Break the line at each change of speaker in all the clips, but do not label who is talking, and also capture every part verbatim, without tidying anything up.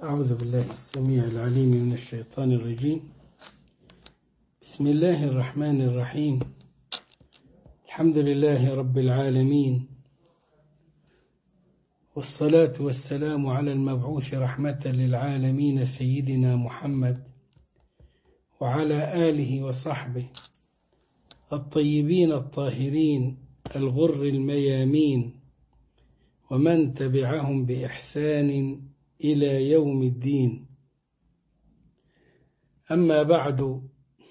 أعوذ بالله السميع العليم من الشيطان الرجيم. بسم الله الرحمن الرحيم. الحمد لله رب العالمين، والصلاة والسلام على المبعوث رحمة للعالمين سيدنا محمد وعلى آله وصحبه الطيبين الطاهرين الغر الميامين ومن تبعهم بإحسان إلى يوم الدين. أما بعد،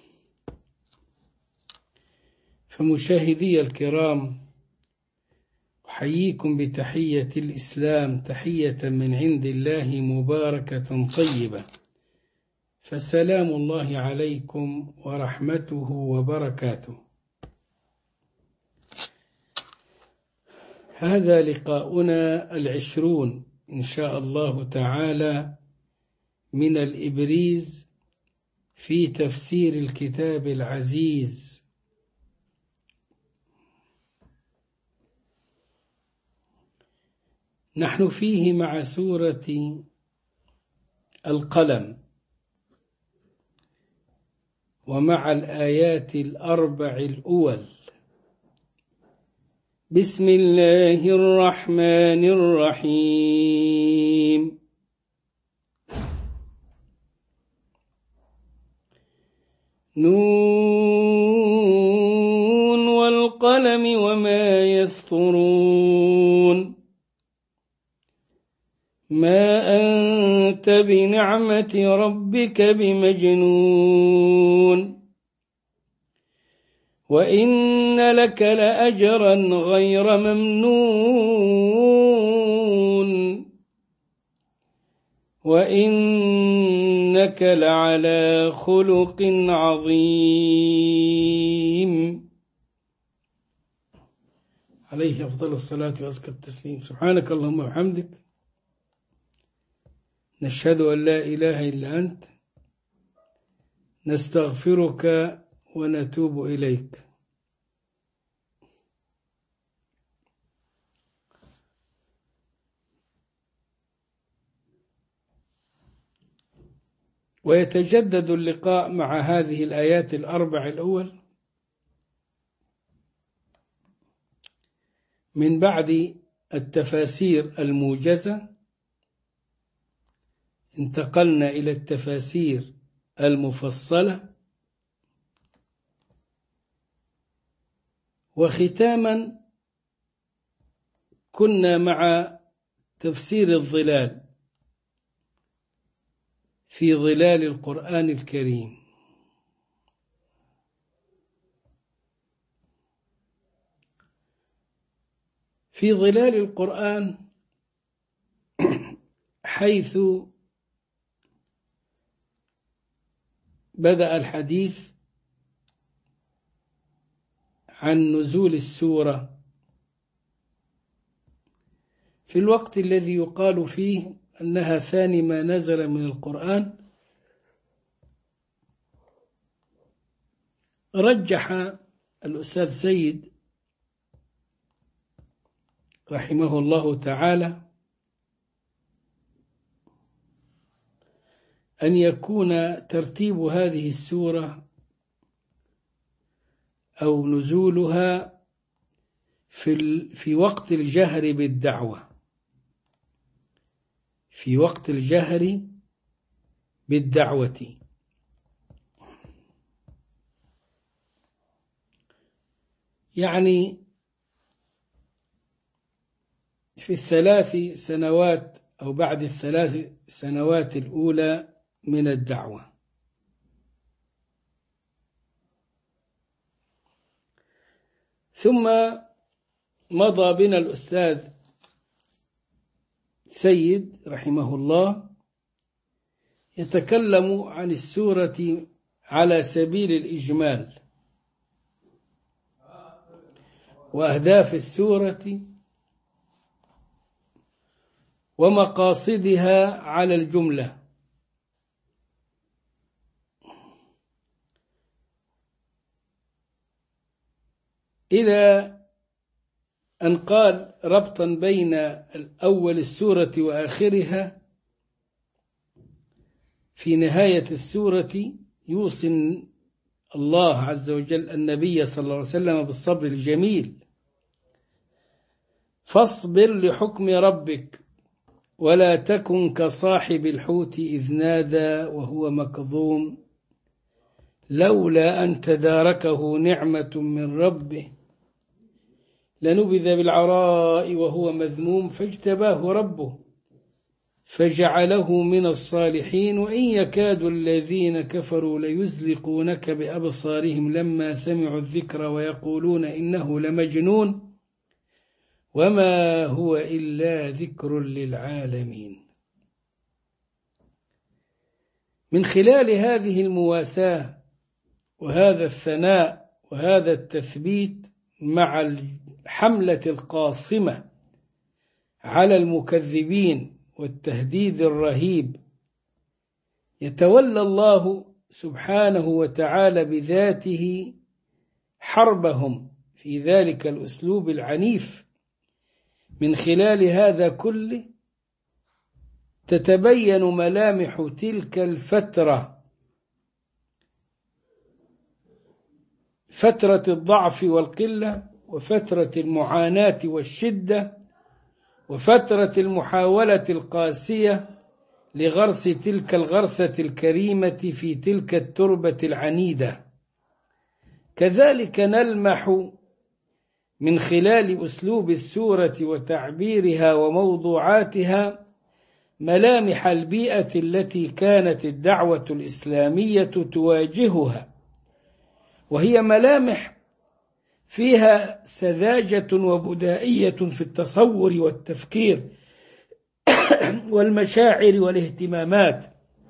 فمشاهدي الكرام، أحييكم بتحية الإسلام، تحية من عند الله مباركة طيبة، فسلام الله عليكم ورحمته وبركاته. هذا لقاؤنا العشرون إن شاء الله تعالى من الإبريز في تفسير الكتاب العزيز. نحن فيه مع سورة القلم ومع الآيات الأربع الأول. بسم الله الرحمن الرحيم. نون والقلم وما يسطرون. ما أنت بنعمة ربك بمجنون، وإن لك لأجرا غير ممنون، وإنك لعلى خلق عظيم. عليه أفضل الصلاة وأزكى التسليم. سبحانك اللهم وبحمدك، نشهد أن لا إله إلا أنت، نستغفرك ونتوب إليك. ويتجدد اللقاء مع هذه الآيات الأربع الأول من بعد التفاسير الموجزة. انتقلنا إلى التفاسير المفصلة، وختاما كنا مع تفسير الظلال في ظلال القرآن الكريم. في ظلال القرآن حيث بدأ الحديث عن نزول السورة في الوقت الذي يقال فيه أنها ثاني ما نزل من القرآن، رجح الأستاذ سيد رحمه الله تعالى أن يكون ترتيب هذه السورة أو نزولها في في وقت الجهر بالدعوة، في وقت الجهر بالدعوة. يعني في الثلاث سنوات أو بعد الثلاث سنوات الأولى من الدعوة. ثم مضى بنا الأستاذ سيد رحمه الله يتكلم عن السورة على سبيل الإجمال وأهداف السورة ومقاصدها على الجملة، إلى أن قال ربطا بين أول السورة وآخرها في نهاية السورة يوصي الله عز وجل النبي صلى الله عليه وسلم بالصبر الجميل: فاصبر لحكم ربك ولا تكن كصاحب الحوت إذ نادى وهو مكظوم لولا أن تداركه نعمة من ربه لنبذ بالعراء وهو مذموم فاجتباه ربه فجعله من الصالحين وإن يكاد الذين كفروا ليزلقونك بأبصارهم لما سمعوا الذكر ويقولون إنه لمجنون وما هو إلا ذكر للعالمين. من خلال هذه المواساة وهذا الثناء وهذا التثبيت مع الحملة القاصمة على المكذبين والتهديد الرهيب، يتولى الله سبحانه وتعالى بذاته حربهم في ذلك الأسلوب العنيف. من خلال هذا كله تتبين ملامح تلك الفترة، فترة الضعف والقلة، وفترة المعاناة والشدة، وفترة المحاولة القاسية لغرس تلك الغرسة الكريمة في تلك التربة العنيدة. كذلك نلمح من خلال أسلوب السورة وتعبيرها وموضوعاتها ملامح البيئة التي كانت الدعوة الإسلامية تواجهها، وهي ملامح فيها سذاجة وبدائية في التصور والتفكير والمشاعر والاهتمامات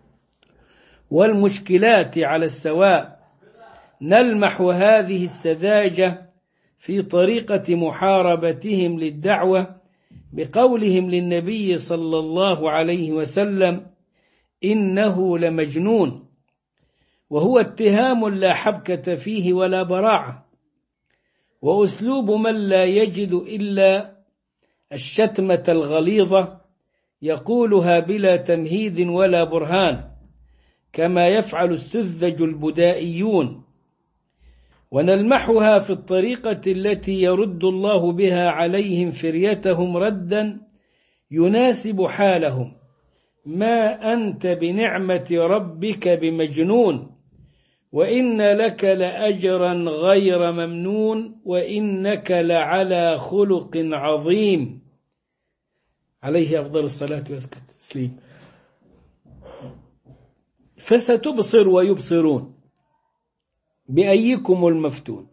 والمشكلات على السواء. نلمح هذه السذاجة في طريقة محاربتهم للدعوة بقولهم للنبي صلى الله عليه وسلم إنه لمجنون، وهو اتهام لا حبكة فيه ولا براعة، وأسلوب من لا يجد إلا الشتمة الغليظة يقولها بلا تمهيد ولا برهان كما يفعل السذج البدائيون. ونلمحها في الطريقة التي يرد الله بها عليهم فريتهم ردا يناسب حالهم: ما أنت بنعمة ربك بمجنون وإن لك لأجرا غير ممنون وإنك لعلى خلق عظيم، عليه أفضل الصلاة والتسليم. فستبصر ويبصرون بأيكم المفتون.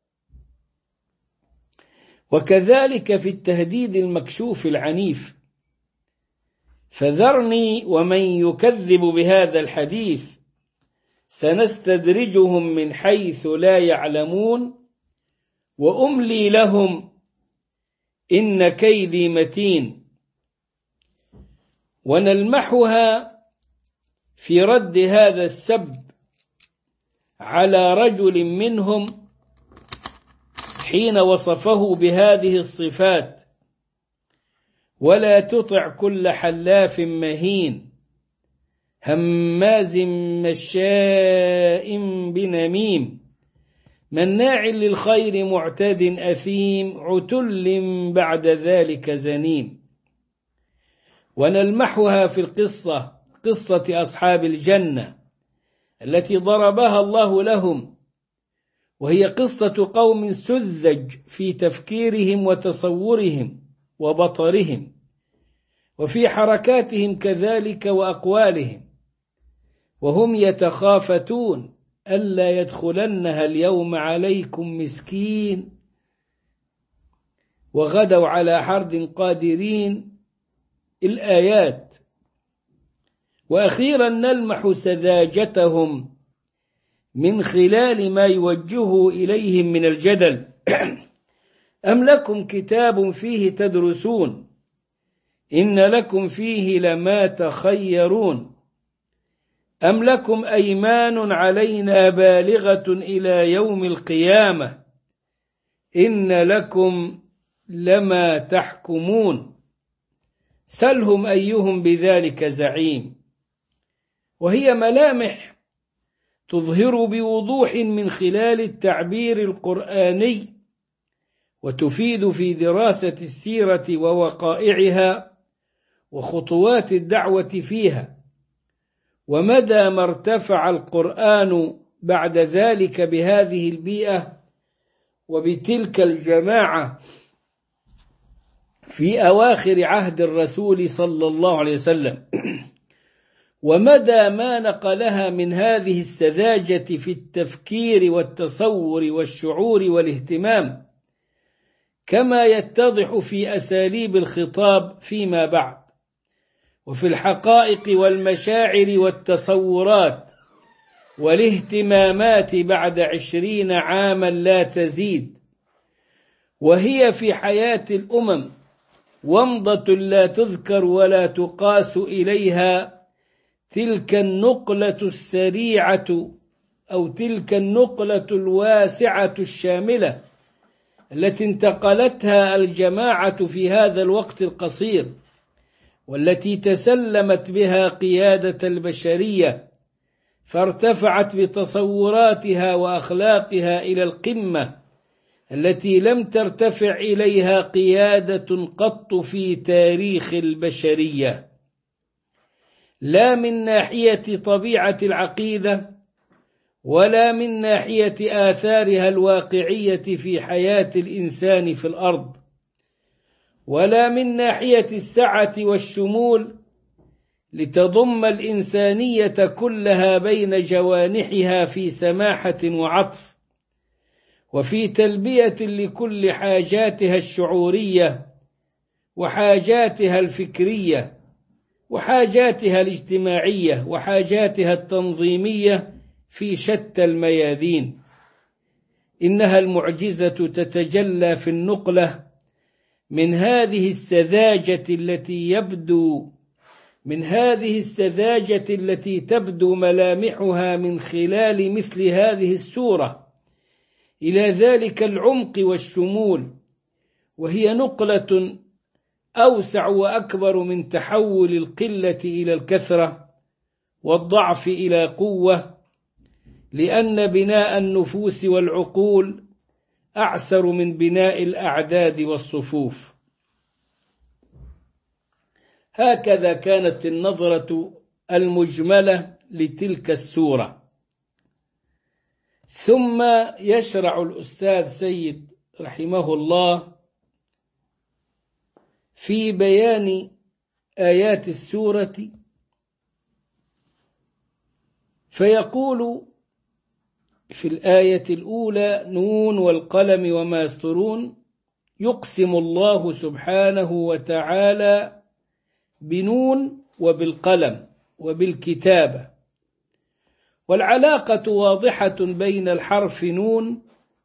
وكذلك في التهديد المكشوف العنيف: فذرني ومن يكذب بهذا الحديث سنستدرجهم من حيث لا يعلمون وأملي لهم إن كيدي متين. ونلمحها في رد هذا السب على رجل منهم حين وصفه بهذه الصفات: ولا تطع كل حلاف مهين هماز مشاء بنميم مناع للخير معتد أثيم عتل بعد ذلك زنيم. ونلمحها في القصة، قصة أصحاب الجنة التي ضربها الله لهم، وهي قصة قوم سذج في تفكيرهم وتصورهم وبطرهم وفي حركاتهم كذلك وأقوالهم، وهم يتخافتون ألا يدخلنها اليوم عليكم مسكين وغدوا على حرد قادرين الآيات. وأخيرا نلمح سذاجتهم من خلال ما يوجهه إليهم من الجدل: أم لكم كتاب فيه تدرسون إن لكم فيه لما تخيرون أم لكم أيمان علينا بالغة إلى يوم القيامة إن لكم لما تحكمون سلهم أيهم بذلك زعيم. وهي ملامح تظهر بوضوح من خلال التعبير القرآني، وتفيد في دراسة السيرة ووقائعها وخطوات الدعوة فيها، ومدى ما ارتفع القرآن بعد ذلك بهذه البيئة وبتلك الجماعة في أواخر عهد الرسول صلى الله عليه وسلم، ومدى ما نقلها من هذه السذاجة في التفكير والتصور والشعور والاهتمام، كما يتضح في أساليب الخطاب فيما بعد، وفي الحقائق والمشاعر والتصورات والاهتمامات بعد عشرين عاما لا تزيد، وهي في حياة الأمم ومضة لا تذكر ولا تقاس إليها تلك النقلة السريعة أو تلك النقلة الواسعة الشاملة التي انتقلتها الجماعة في هذا الوقت القصير، والتي تسلمت بها قيادة البشرية، فارتفعت بتصوراتها وأخلاقها إلى القمة التي لم ترتفع إليها قيادة قط في تاريخ البشرية، لا من ناحية طبيعة العقيدة ولا من ناحية آثارها الواقعية في حياة الإنسان في الأرض، ولا من ناحية السعة والشمول لتضم الإنسانية كلها بين جوانحها في سماحة وعطف، وفي تلبية لكل حاجاتها الشعورية وحاجاتها الفكرية وحاجاتها الاجتماعية وحاجاتها التنظيمية في شتى الميادين. إنها المعجزة تتجلى في النقلة من هذه السذاجة التي يبدو من هذه السذاجة التي تبدو ملامحها من خلال مثل هذه السورة إلى ذلك العمق والشمول، وهي نقلة أوسع وأكبر من تحول القلة إلى الكثرة والضعف إلى قوة، لأن بناء النفوس والعقول أعسر من بناء الأعداد والصفوف. هكذا كانت النظرة المجملة لتلك السورة. ثم يشرع الأستاذ سيد رحمه الله في بيان آيات السورة، فيقول في الآية الأولى: نون والقلم وما يسطرون. يقسم الله سبحانه وتعالى بنون وبالقلم وبالكتابة، والعلاقة واضحة بين الحرف نون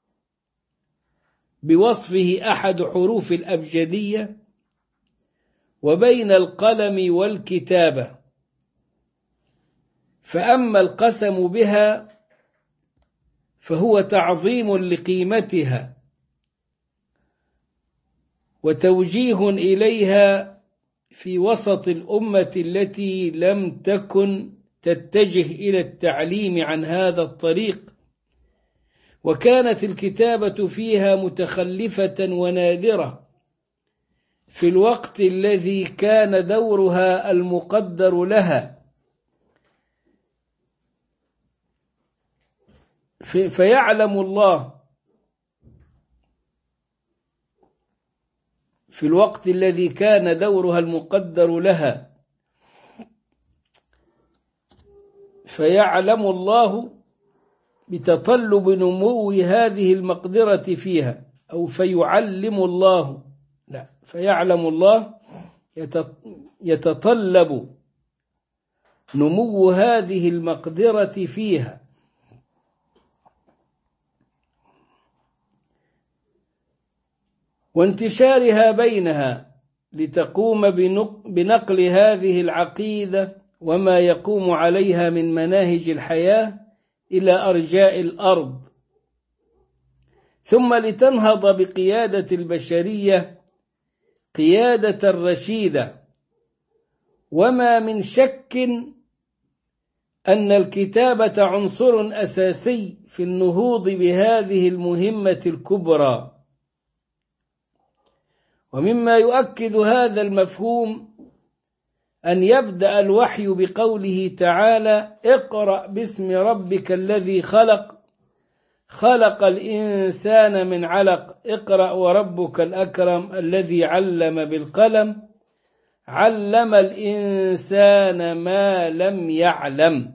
بوصفه أحد حروف الأبجدية وبين القلم والكتابة. فأما القسم بها فهو تعظيم لقيمتها وتوجيه إليها في وسط الأمة التي لم تكن تتجه إلى التعليم عن هذا الطريق، وكانت الكتابة فيها متخلفة ونادرة في الوقت الذي كان دورها المقدر لها. فيعلم الله في الوقت الذي كان دورها المقدر لها فيعلم الله بتطلب نمو هذه المقدرة فيها، أو فيعلم الله لا فيعلم الله يتطلب نمو هذه المقدرة فيها، وانتشارها بينها لتقوم بنقل هذه العقيدة وما يقوم عليها من مناهج الحياة إلى أرجاء الأرض، ثم لتنهض بقيادة البشرية قيادة رشيدة. وما من شك أن الكتابة عنصر أساسي في النهوض بهذه المهمة الكبرى. ومما يؤكد هذا المفهوم أن يبدأ الوحي بقوله تعالى: اقرأ باسم ربك الذي خلق خلق الإنسان من علق اقرأ وربك الأكرم الذي علم بالقلم علم الإنسان ما لم يعلم.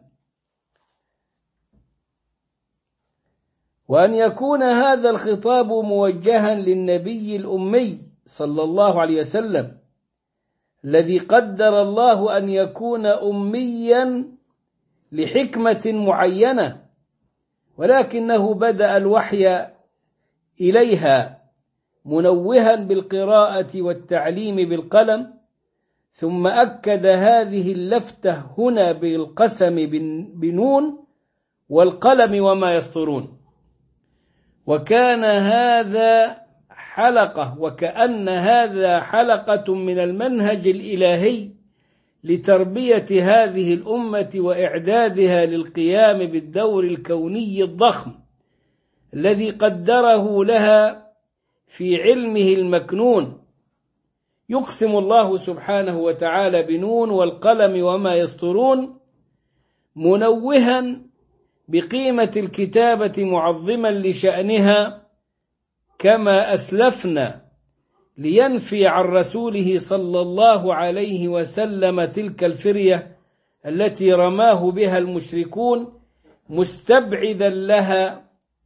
وأن يكون هذا الخطاب موجها للنبي الأمي صلى الله عليه وسلم الذي قدر الله أن يكون أميا لحكمة معينة، ولكنه بدأ الوحي إليها منوها بالقراءة والتعليم بالقلم، ثم أكد هذه اللفتة هنا بالقسم بنون والقلم وما يسطرون. وكان هذا حلقة وكأن هذا حلقة من المنهج الإلهي لتربية هذه الأمة وإعدادها للقيام بالدور الكوني الضخم الذي قدره لها في علمه المكنون. يقسم الله سبحانه وتعالى بنون والقلم وما يسطرون، منوها بقيمة الكتابة معظما لشأنها كما أسلفنا، لينفي عن رسوله صلى الله عليه وسلم تلك الفرية التي رماه بها المشركون، مستبعدا لها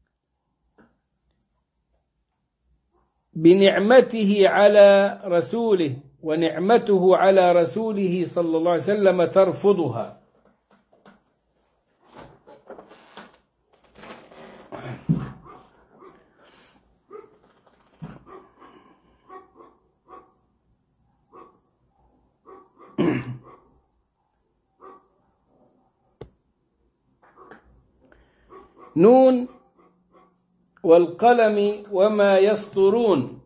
بنعمته على رسوله، ونعمته على رسوله صلى الله عليه وسلم ترفضها. نون والقلم وما يسطرون.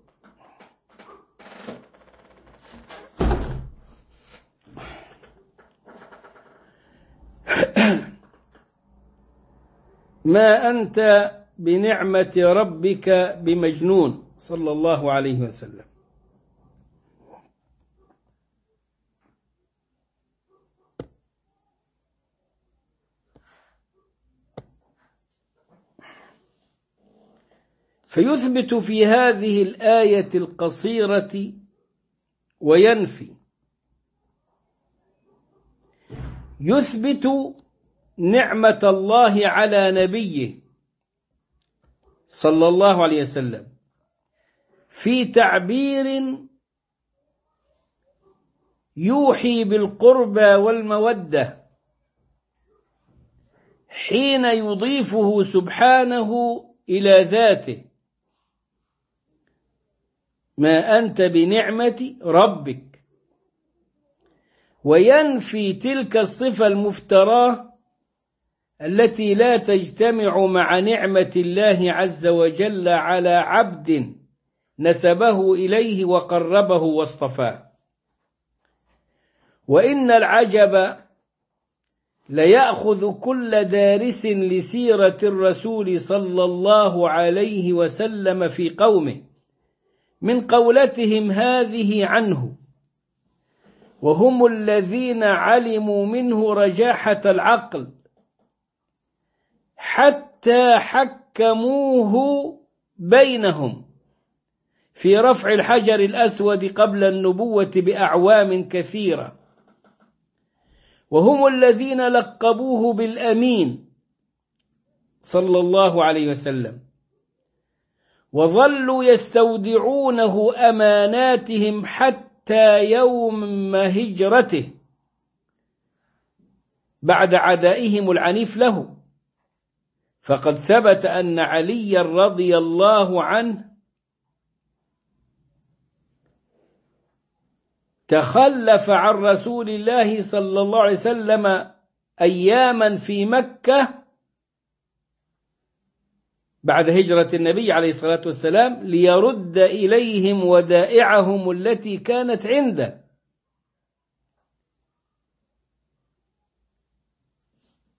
ما أنت بنعمة ربك بمجنون صلى الله عليه وسلم. فيثبت في هذه الآية القصيرة وينفي، يثبت نعمة الله على نبيه صلى الله عليه وسلم في تعبير يوحي بالقربى والمودة حين يضيفه سبحانه إلى ذاته: ما أنت بنعمة ربك، وينفي تلك الصفة المفتراه التي لا تجتمع مع نعمة الله عز وجل على عبد نسبه إليه وقربه واصطفاه. وإن العجب ليأخذ كل دارس لسيرة الرسول صلى الله عليه وسلم في قومه من قولتهم هذه عنه، وهم الذين علموا منه رجاحة العقل حتى حكموه بينهم في رفع الحجر الأسود قبل النبوة بأعوام كثيرة، وهم الذين لقبوه بالأمين صلى الله عليه وسلم، وظلوا يستودعونه أماناتهم حتى يوم هجرته بعد عدائهم العنيف له. فقد ثبت أن علي رضي الله عنه تخلف عن رسول الله صلى الله عليه وسلم أياما في مكة بعد هجرة النبي عليه الصلاة والسلام ليرد إليهم ودائعهم التي كانت عنده.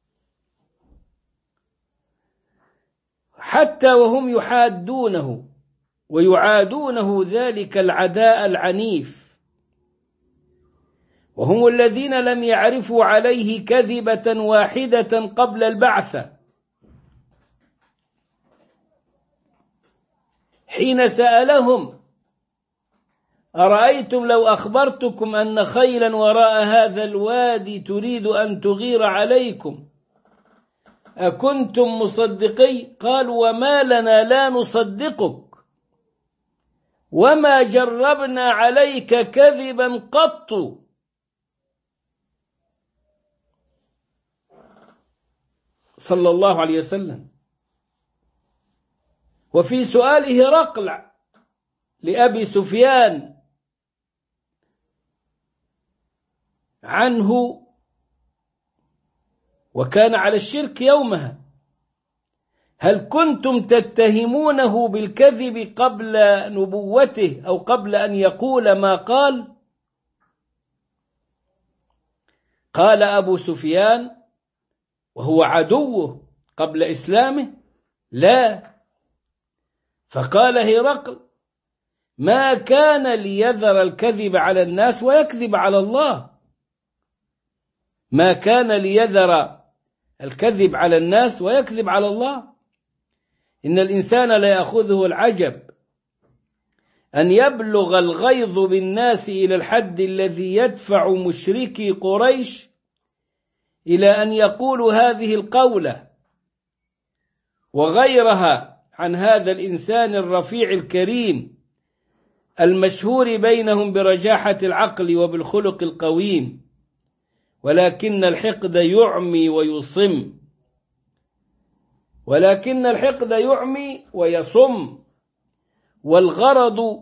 حتى وهم يحادونه ويعادونه ذلك العداء العنيف، وهم الذين لم يعرفوا عليه كذبة واحدة قبل البعثة، حين سألهم: أرأيتم لو أخبرتكم أن خيلا وراء هذا الوادي تريد أن تغير عليكم أكنتم مصدقي؟ قالوا: وما لنا لا نصدقك وما جربنا عليك كذبا قط. صلى الله عليه وسلم. وفي سؤاله هرقل لأبي سفيان عنه، وكان على الشرك يومها: هل كنتم تتهمونه بالكذب قبل نبوته أو قبل أن يقول ما قال؟ قال أبو سفيان وهو عدوه قبل إسلامه: لا. فقال هرقل: ما كان ليذر الكذب على الناس ويكذب على الله، ما كان ليذر الكذب على الناس ويكذب على الله. إن الإنسان لا يأخذه العجب أن يبلغ الغيظ بالناس إلى الحد الذي يدفع مشركي قريش إلى أن يقولوا هذه القولة وغيرها عن هذا الإنسان الرفيع الكريم المشهور بينهم برجاحة العقل وبالخلق القويم، ولكن الحقد يعمي ويصم، ولكن الحقد يعمي ويصم، والغرض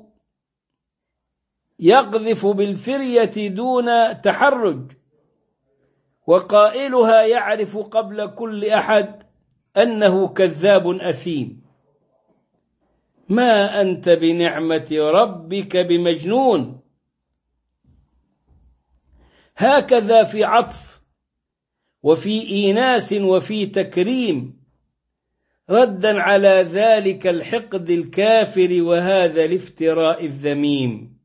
يقذف بالفرية دون تحرج، وقائلها يعرف قبل كل أحد أنه كذاب أثيم. ما أنت بنعمة ربك بمجنون. هكذا في عطف وفي إيناس وفي تكريم، ردا على ذلك الحقد الكافر وهذا الافتراء الذميم.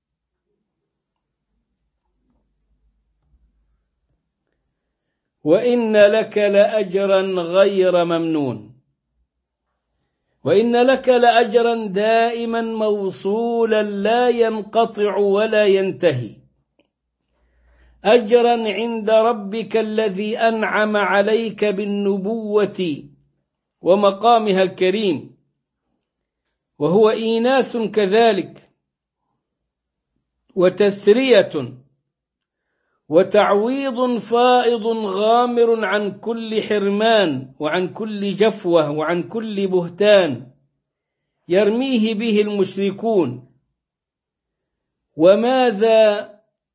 وإن لك لأجرا غير ممنون، وإن لك لأجرا دائما موصولا لا ينقطع ولا ينتهي، أجرا عند ربك الذي أنعم عليك بالنبوة ومقامها الكريم، وهو إيناس كذلك، وتسرية، وتعويض فائض غامر عن كل حرمان وعن كل جفوة وعن كل بهتان يرميه به المشركون. وماذا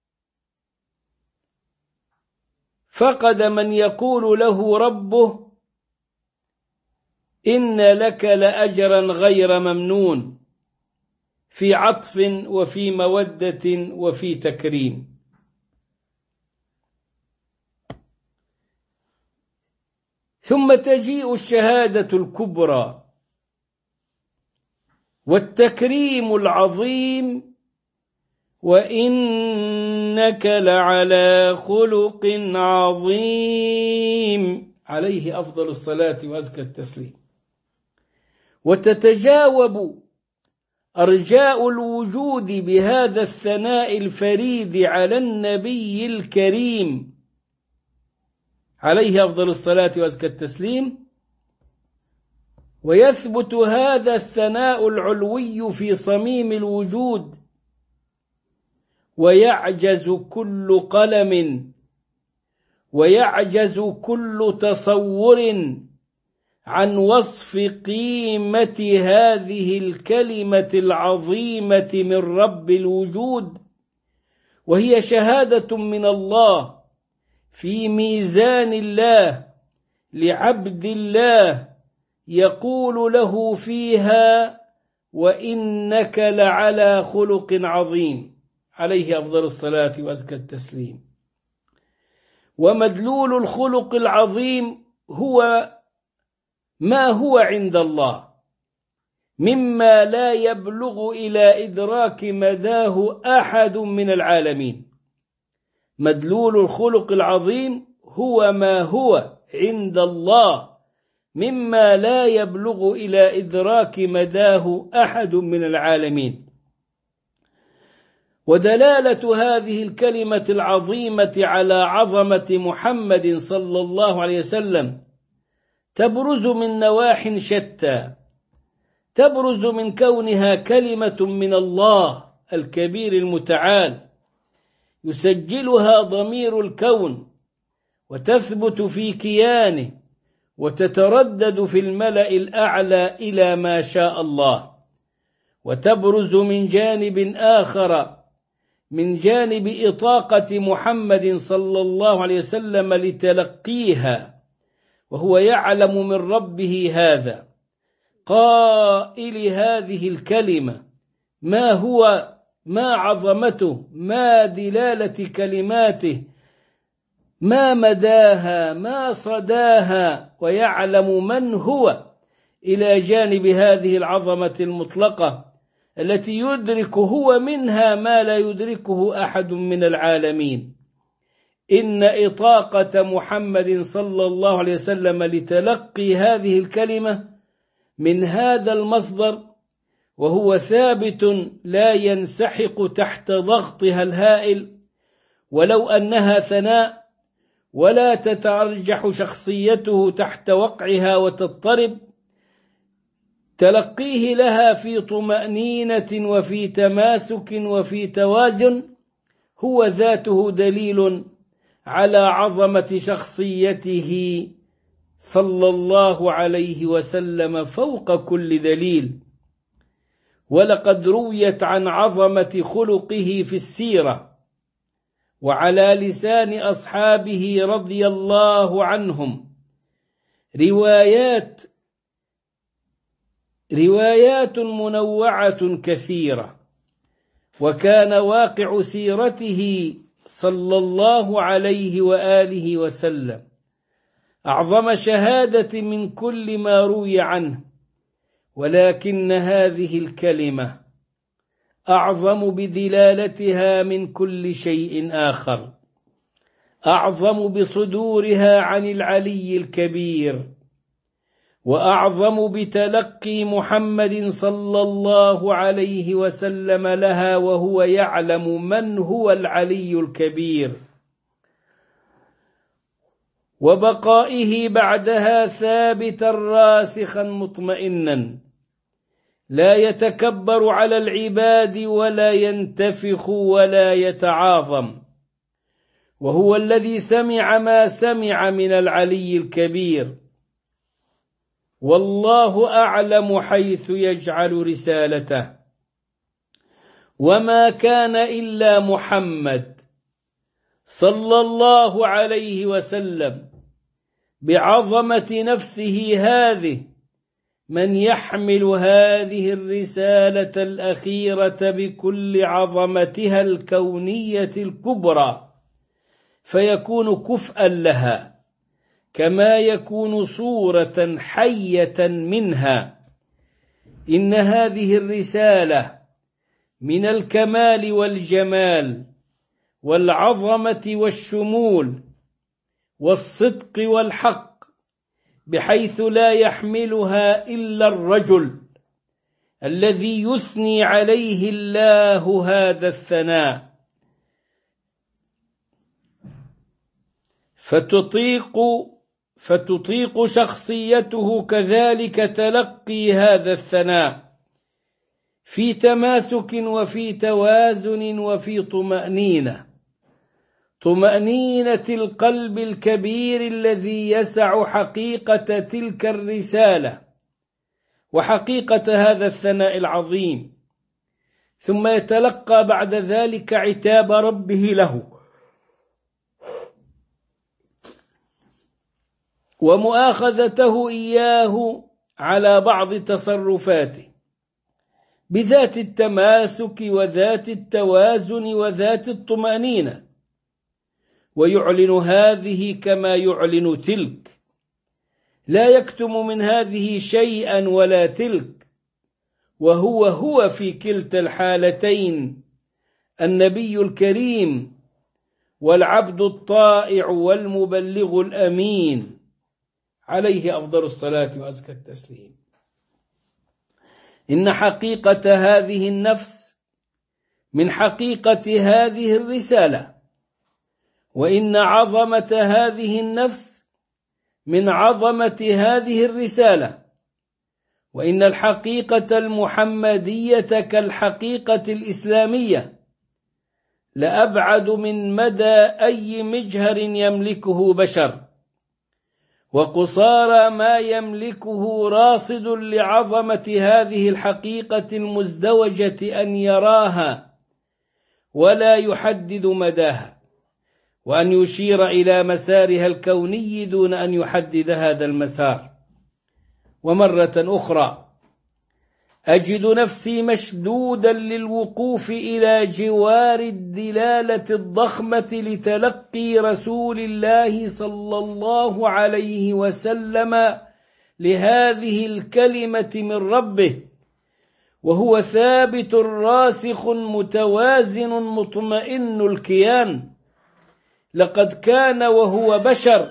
فقد من يقول له ربه: إن لك لأجرا غير ممنون، في عطف وفي مودة وفي تكريم. ثم تجيء الشهادة الكبرى والتكريم العظيم: وإنك لعلى خلق عظيم، عليه أفضل الصلاة وأزكى التسليم. وتتجاوب أرجاء الوجود بهذا الثناء الفريد على النبي الكريم عليه أفضل الصلاة وأزكى التسليم، ويثبت هذا الثناء العلوي في صميم الوجود، ويعجز كل قلم ويعجز كل تصور عن وصف قيمة هذه الكلمة العظيمة من رب الوجود، وهي شهادة من الله في ميزان الله لعبد الله يقول له فيها: وإنك لعلى خلق عظيم، عليه أفضل الصلاة وأزكى التسليم. ومدلول الخلق العظيم هو ما هو عند الله مما لا يبلغ إلى إدراك مداه أحد من العالمين. مدلول الخلق العظيم هو ما هو عند الله مما لا يبلغ إلى إدراك مداه أحد من العالمين. ودلالة هذه الكلمة العظيمة على عظمة محمد صلى الله عليه وسلم تبرز من نواح شتى، تبرز من كونها كلمة من الله الكبير المتعال يسجلها ضمير الكون وتثبت في كيانه وتتردد في الملأ الأعلى إلى ما شاء الله، وتبرز من جانب آخر من جانب إطاقة محمد صلى الله عليه وسلم لتلقيها، وهو يعلم من ربه هذا قائل هذه الكلمة ما هو ما عظمته ما دلالة كلماته ما مداها ما صداها، ويعلم من هو إلى جانب هذه العظمة المطلقة التي يدرك هو منها ما لا يدركه أحد من العالمين. إن إطاقة محمد صلى الله عليه وسلم لتلقي هذه الكلمة من هذا المصدر، وهو ثابت لا ينسحق تحت ضغطها الهائل ولو أنها ثناء، ولا تترجح شخصيته تحت وقعها وتضطرب. تلقيه لها في طمأنينة وفي تماسك وفي توازن هو ذاته دليل على عظمة شخصيته صلى الله عليه وسلم فوق كل دليل. ولقد رويت عن عظمة خلقه في السيرة وعلى لسان أصحابه رضي الله عنهم روايات روايات منوعة كثيرة، وكان واقع سيرته صلى الله عليه وآله وسلم أعظم شهادة من كل ما روي عنه، ولكن هذه الكلمة أعظم بدلالتها من كل شيء آخر، أعظم بصدورها عن العلي الكبير، وأعظم بتلقي محمد صلى الله عليه وسلم لها وهو يعلم من هو العلي الكبير، وبقائه بعدها ثابتا راسخا مطمئنا لا يتكبر على العباد ولا ينتفخ ولا يتعاظم، وهو الذي سمع ما سمع من العلي الكبير، والله أعلم حيث يجعل رسالته، وما كان إلا محمد صلى الله عليه وسلم بعظمة نفسه هذه من يحمل هذه الرسالة الأخيرة بكل عظمتها الكونية الكبرى، فيكون كفءا لها كما يكون صورة حية منها. إن هذه الرسالة من الكمال والجمال والعظمة والشمول والصدق والحق، بحيث لا يحملها إلا الرجل الذي يثني عليه الله هذا الثناء، فتطيق فتطيق شخصيته كذلك تلقي هذا الثناء في تماسك وفي توازن وفي طمأنينة، طمأنينة القلب الكبير الذي يسع حقيقة تلك الرسالة وحقيقة هذا الثناء العظيم، ثم يتلقى بعد ذلك عتاب ربه له ومؤاخذته إياه على بعض تصرفاته بذات التماسك وذات التوازن وذات الطمأنينة، ويعلن هذه كما يعلن تلك، لا يكتم من هذه شيئا ولا تلك، وهو هو في كلتا الحالتين النبي الكريم والعبد الطائع والمبلغ الأمين، عليه أفضل الصلاة وأزكى التسليم. إن حقيقة هذه النفس من حقيقة هذه الرسالة، وإن عظمة هذه النفس من عظمة هذه الرسالة، وإن الحقيقة المحمدية كالحقيقة الإسلامية لأبعد من مدى أي مجهر يملكه بشر، وقصارى ما يملكه راصد لعظمة هذه الحقيقة المزدوجة أن يراها ولا يحدد مداها، وأن يشير إلى مسارها الكوني دون أن يحدد هذا المسار. ومرة أخرى أجد نفسي مشدودا للوقوف إلى جوار الدلالة الضخمة لتلقي رسول الله صلى الله عليه وسلم لهذه الكلمة من ربه، وهو ثابت راسخ متوازن مطمئن الكيان. لقد كان وهو بشر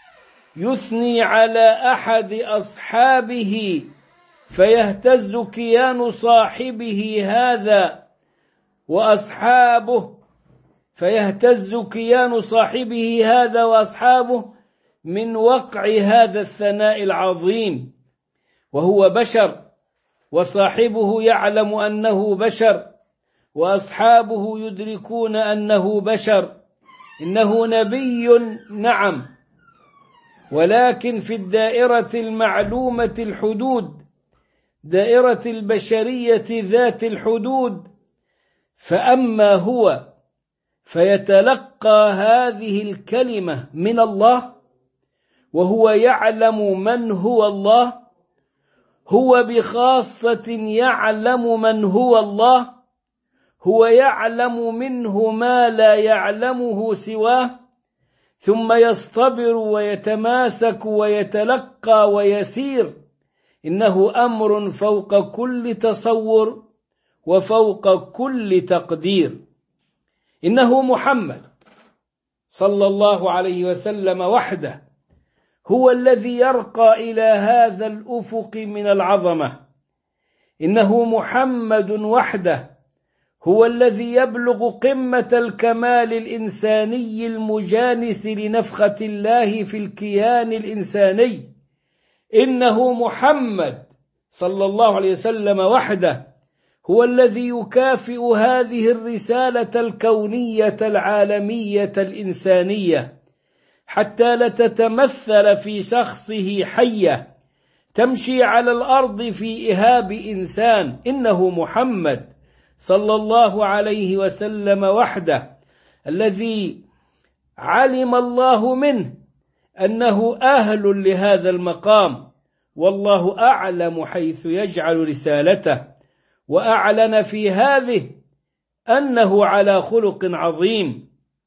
يثني على أحد أصحابه فيهتز كيان صاحبه هذا وأصحابه فيهتز كيان صاحبه هذا وأصحابه من وقع هذا الثناء العظيم، وهو بشر، وصاحبه يعلم أنه بشر، وأصحابه يدركون أنه بشر. إنه نبي نعم، ولكن في الدائرة المعلومة الحدود، دائرة البشرية ذات الحدود. فأما هو فيتلقى هذه الكلمة من الله، وهو يعلم من هو الله، هو بخاصة يعلم من هو الله، هو يعلم منه ما لا يعلمه سواه، ثم يصطبر ويتماسك ويتلقى ويسير. إنه أمر فوق كل تصور وفوق كل تقدير. إنه محمد صلى الله عليه وسلم وحده هو الذي يرقى إلى هذا الأفق من العظمة. إنه محمد وحده هو الذي يبلغ قمة الكمال الإنساني المجانس لنفخة الله في الكيان الإنساني. إنه محمد صلى الله عليه وسلم وحده هو الذي يكافئ هذه الرسالة الكونية العالمية الإنسانية حتى لا تتمثل في شخصه حية تمشي على الأرض في إهاب إنسان. إنه محمد صلى الله عليه وسلم وحده الذي علم الله منه أنه أهل لهذا المقام، والله أعلم حيث يجعل رسالته، وأعلن في هذه أنه على خلق عظيم،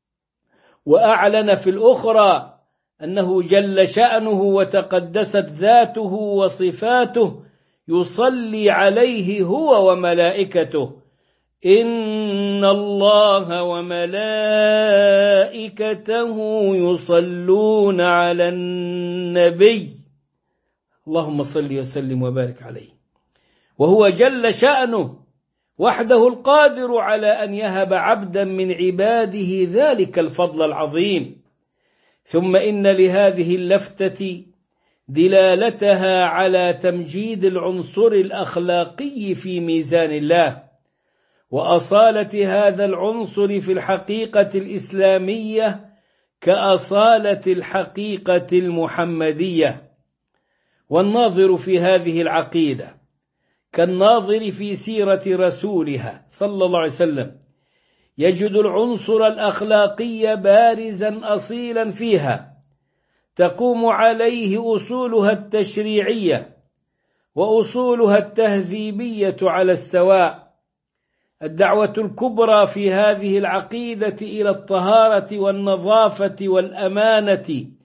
وأعلن في الأخرى أنه جل شأنه وتقدست ذاته وصفاته يصلي عليه هو وملائكته. إن الله وملائكته يصلون على النبي، اللهم صل وسلم وبارك عليه. وهو جل شأنه وحده القادر على أن يهب عبدا من عباده ذلك الفضل العظيم. ثم إن لهذه اللفتة دلالتها على تمجيد العنصر الأخلاقي في ميزان الله، وأصالة هذا العنصر في الحقيقة الإسلامية كأصالة الحقيقة المحمدية. والناظر في هذه العقيدة كالناظر في سيرة رسولها صلى الله عليه وسلم يجد العنصر الأخلاقي بارزا أصيلا فيها، تقوم عليه أصولها التشريعية وأصولها التهذيبية على السواء. الدعوة الكبرى في هذه العقيدة إلى الطهارة والنظافة والأمانة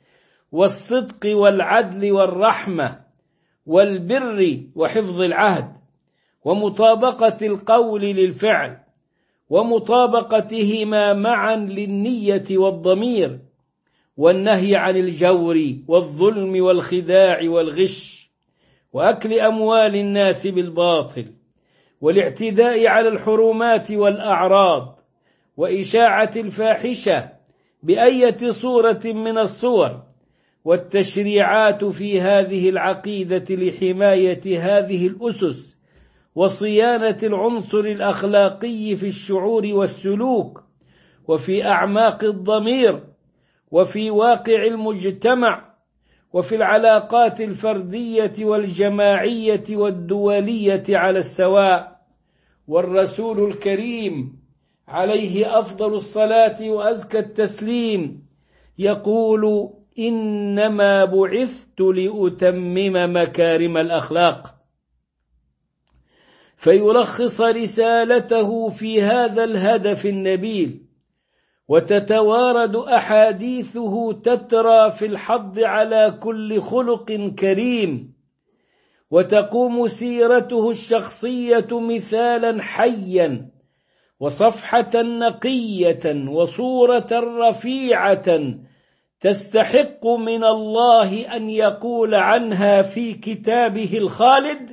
والصدق والعدل والرحمة والبر وحفظ العهد، ومطابقة القول للفعل، ومطابقتهما معا للنية والضمير، والنهي عن الجور والظلم والخداع والغش، وأكل أموال الناس بالباطل، والاعتداء على الحرمات والأعراض، وإشاعة الفاحشة بأية صورة من الصور، والتشريعات في هذه العقيدة لحماية هذه الأسس وصيانة العنصر الأخلاقي في الشعور والسلوك، وفي أعماق الضمير، وفي واقع المجتمع، وفي العلاقات الفردية والجماعية والدولية على السواء. والرسول الكريم عليه أفضل الصلاة وأزكى التسليم يقول: إنما بعثت لأتمم مكارم الأخلاق، فيلخص رسالته في هذا الهدف النبيل، وتتوارد أحاديثه تترى في الحض على كل خلق كريم، وتقوم سيرته الشخصية مثالا حيا وصفحة نقية وصورة رفيعة تستحق من الله أن يقول عنها في كتابه الخالد: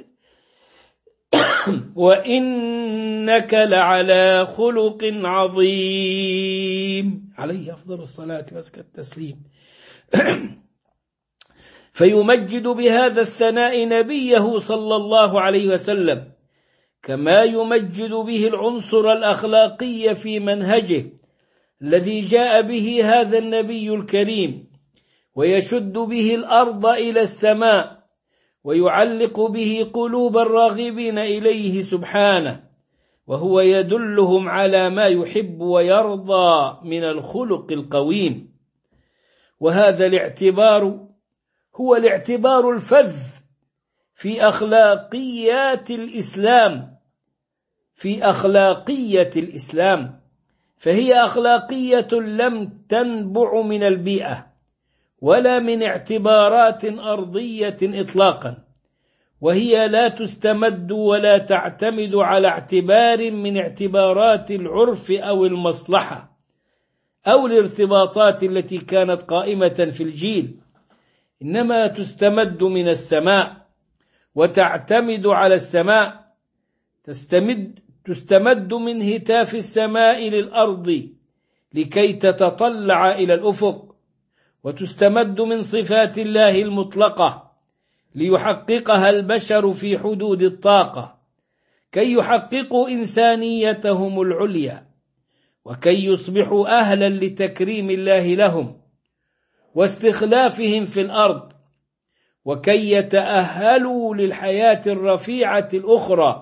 وإنك لعلى خلق عظيم، عليه أفضل الصلاة وأزكى التسليم. فيمجد بهذا الثناء نبيه صلى الله عليه وسلم، كما يمجد به العنصر الأخلاقي في منهجه الذي جاء به هذا النبي الكريم، ويشد به الأرض إلى السماء، ويعلق به قلوب الراغبين إليه سبحانه، وهو يدلهم على ما يحب ويرضى من الخلق القويم. وهذا الاعتبار هو الاعتبار الفذ في أخلاقيات الإسلام في أخلاقية الإسلام فهي أخلاقية لم تنبع من البيئة ولا من اعتبارات أرضية إطلاقا، وهي لا تستمد ولا تعتمد على اعتبار من اعتبارات العرف أو المصلحة أو الارتباطات التي كانت قائمة في الجيل، إنما تستمد من السماء وتعتمد على السماء، تستمد تستمد من هتاف السماء للأرض لكي تتطلع إلى الأفق، وتستمد من صفات الله المطلقة ليحققها البشر في حدود الطاقة كي يحققوا إنسانيتهم العليا، وكي يصبحوا أهلا لتكريم الله لهم واستخلافهم في الأرض، وكي يتأهلوا للحياة الرفيعة الأخرى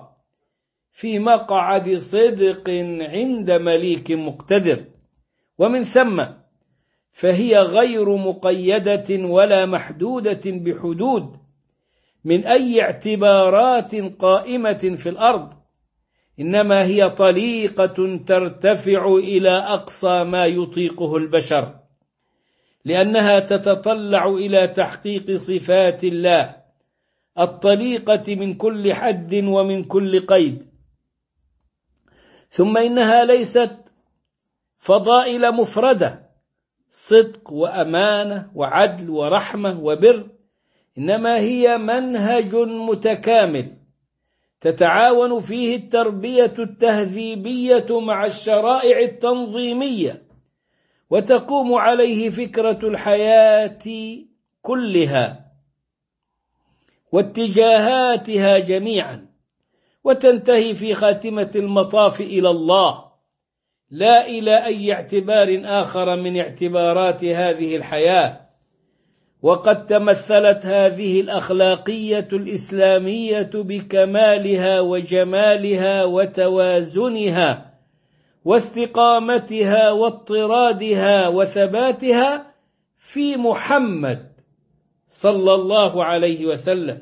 في مقعد صدق عند مليك مقتدر. ومن ثم فهي غير مقيدة ولا محدودة بحدود من أي اعتبارات قائمة في الأرض، إنما هي طليقة ترتفع إلى أقصى ما يطيقه البشر، لأنها تتطلع إلى تحقيق صفات الله الطليقة من كل حد ومن كل قيد. ثم إنها ليست فضائل مفردة، صدق وأمانة وعدل ورحمة وبر، إنما هي منهج متكامل تتعاون فيه التربية التهذيبية مع الشرائع التنظيمية، وتقوم عليه فكرة الحياة كلها واتجاهاتها جميعا، وتنتهي في خاتمة المطاف إلى الله لا إلى أي اعتبار آخر من اعتبارات هذه الحياة. وقد تمثلت هذه الأخلاقية الإسلامية بكمالها وجمالها وتوازنها واستقامتها واضطرادها وثباتها في محمد صلى الله عليه وسلم،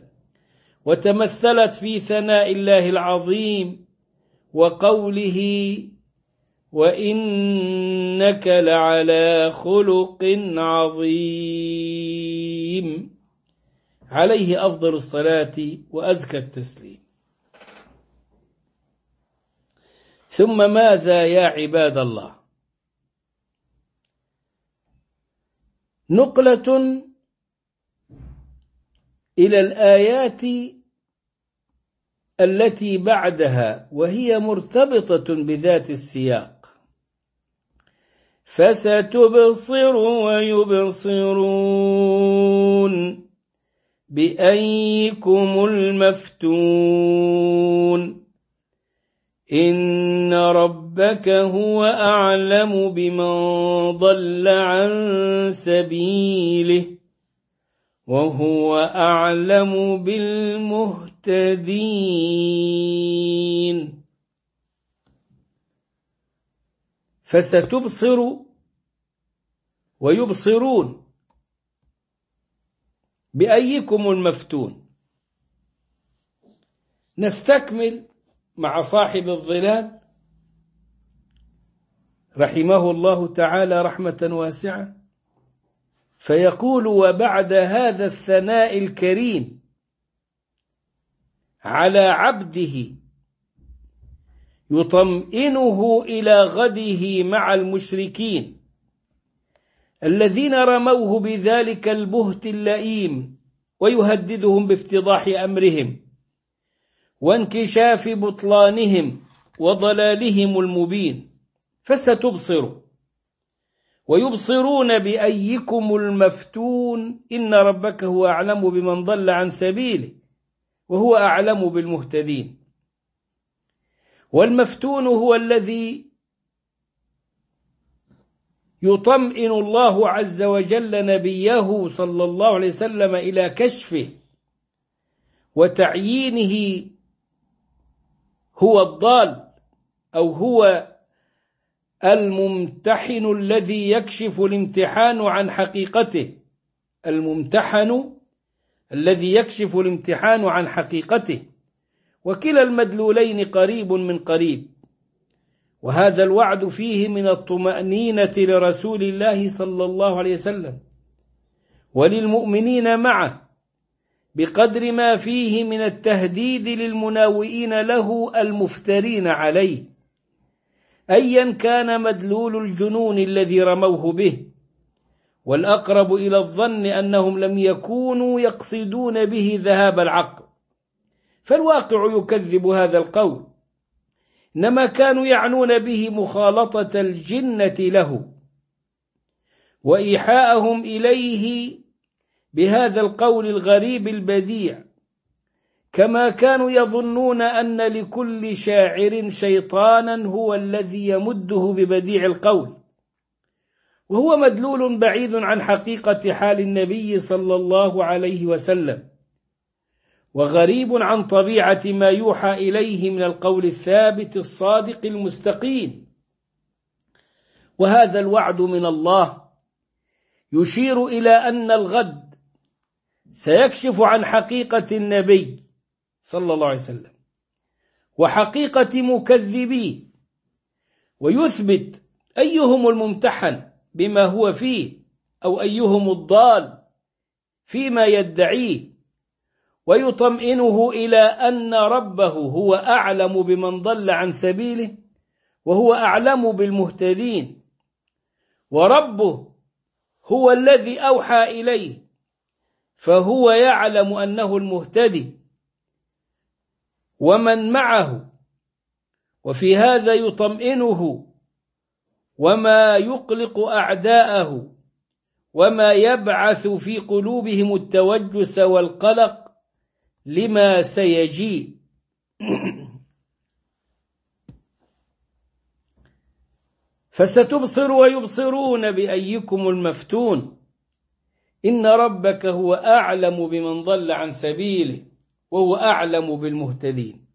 وتمثلت في ثناء الله العظيم وقوله: وإنك لعلى خلق عظيم. عليه أفضل الصلاة وأزكى التسليم. ثم ماذا يا عباد الله؟ نقلة إلى الآيات التي بعدها، وهي مرتبطة بذات السياق. فستبصر ويبصرون بأيكم المفتون إن ربك هو أعلم بمن ضل عن سبيله وهو أعلم بالمهتدين. فستبصر ويبصرون بأيكم المفتون. نستكمل مع صاحب الظلال رحمه الله تعالى رحمة واسعة، فيقول: وبعد هذا الثناء الكريم على عبده يطمئنه إلى غده مع المشركين الذين رموه بذلك البهت اللئيم، ويهددهم بافتضاح أمرهم وانكشاف بطلانهم وضلالهم المبين. فستبصر ويبصرون بأيكم المفتون إن ربك هو أعلم بمن ضل عن سبيله وهو أعلم بالمهتدين. والمفتون هو الذي يطمئن الله عز وجل نبيه صلى الله عليه وسلم إلى كشفه وتعيينه هو الضال، أو هو الممتحن الذي يكشف الامتحان عن حقيقته، الممتحن الذي يكشف الامتحان عن حقيقته. وكلا المدلولين قريب من قريب، وهذا الوعد فيه من الطمأنينة لرسول الله صلى الله عليه وسلم وللمؤمنين معه، بقدر ما فيه من التهديد للمناوئين له المفترين عليه، أيا كان مدلول الجنون الذي رموه به. والأقرب إلى الظن أنهم لم يكونوا يقصدون به ذهاب العقل، فالواقع يكذب هذا القول، إنما كانوا يعنون به مخالطة الجنة له وإيحاءهم إليه بهذا القول الغريب البديع، كما كانوا يظنون أن لكل شاعر شيطانا هو الذي يمده ببديع القول، وهو مدلول بعيد عن حقيقة حال النبي صلى الله عليه وسلم، وغريب عن طبيعة ما يوحى إليه من القول الثابت الصادق المستقيم. وهذا الوعد من الله يشير إلى أن الغد سيكشف عن حقيقة النبي صلى الله عليه وسلم وحقيقة مكذبيه، ويثبت أيهم الممتحن بما هو فيه، أو أيهم الضال فيما يدعيه، ويطمئنه إلى أن ربه هو أعلم بمن ضل عن سبيله وهو أعلم بالمهتدين، وربه هو الذي أوحى إليه فهو يعلم أنه المهتدي ومن معه، وفي هذا يطمئنه وما يقلق أعداءه وما يبعث في قلوبهم التوجس والقلق لما سيجيء. فستبصر ويبصرون بأيكم المفتون إن ربك هو أعلم بمن ضل عن سبيله وهو أعلم بالمهتدين.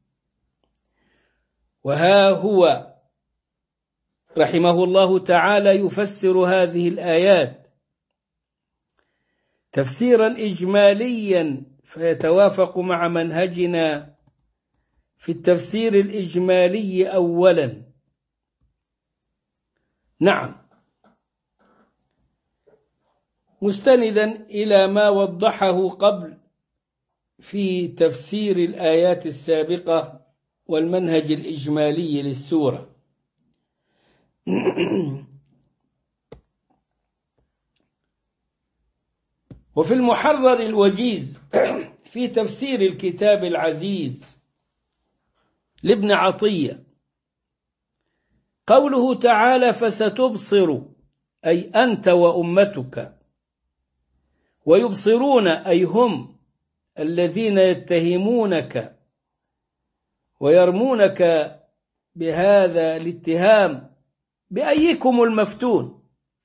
وها هو رحمه الله تعالى يفسر هذه الآيات تفسيرا إجماليا فيتوافق مع منهجنا في التفسير الإجمالي أولا، نعم، مستندا إلى ما وضحه قبل في تفسير الآيات السابقة والمنهج الإجمالي للسورة. وفي المحرر الوجيز في تفسير الكتاب العزيز لابن عطية قوله تعالى: فستبصر أي أنت وأمتك، ويبصرون أي هم الذين يتهمونك ويرمونك بهذا الاتهام بأيكم المفتون.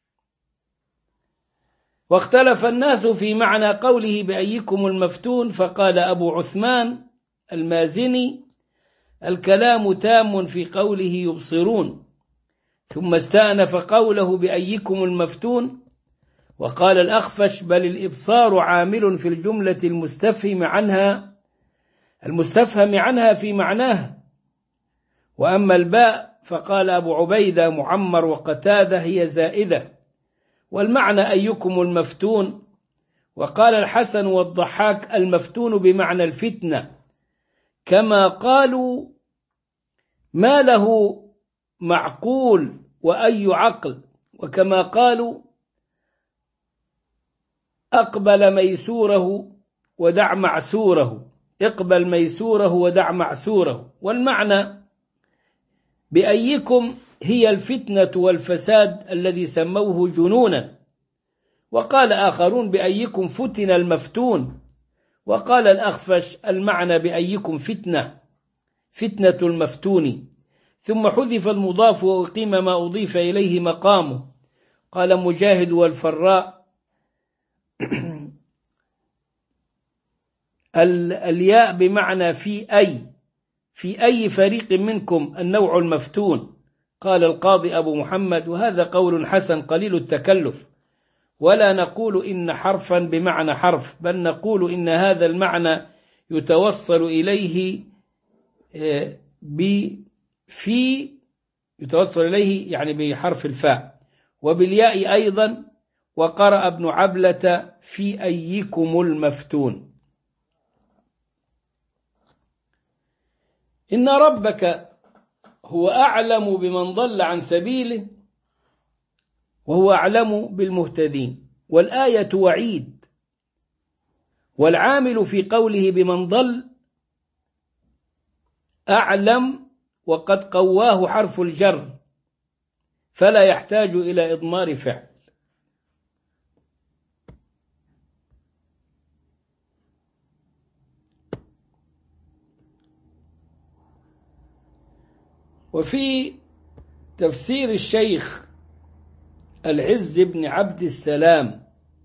واختلف الناس في معنى قوله بأيكم المفتون، فقال أبو عثمان المازني: الكلام تام في قوله يبصرون، ثم استأنف قوله بأيكم المفتون. وقال الأخفش: بل الإبصار عامل في الجملة المستفهم عنها المستفهم عنها في معناها. وأما الباء فقال أبو عبيدة معمر وقتادة هي زائدة، والمعنى أيكم المفتون. وقال الحسن والضحاك المفتون بمعنى الفتنة، كما قالوا ما له معقول وأي عقل، وكما قالوا أقبل ميسوره ودع معسوره، اقبل ميسوره ودع معسوره. والمعنى بأيكم هي الفتنة والفساد الذي سموه جنونا. وقال آخرون بأيكم فتن المفتون. وقال الأخفش المعنى بأيكم فتنة فتنة المفتون، ثم حذف المضاف وأقيم ما أضيف إليه مقامه. قال مجاهد والفراء الياء بمعنى في أي في أي فريق منكم النوع المفتون. قال القاضي أبو محمد: وهذا قول حسن قليل التكلف، ولا نقول إن حرفا بمعنى حرف، بل نقول إن هذا المعنى يتوصل إليه بفي يتوصل إليه يعني بحرف الفاء، وبالياء أيضا. وقرأ ابن عبلة في أيكم المفتون. إن ربك هو أعلم بمن ضل عن سبيله وهو أعلم بالمهتدين. والآية وعيد، والعامل في قوله بمن ضل أعلم، وقد قواه حرف الجر فلا يحتاج إلى إضمار فعل. وفي تفسير الشيخ العز بن عبد السلام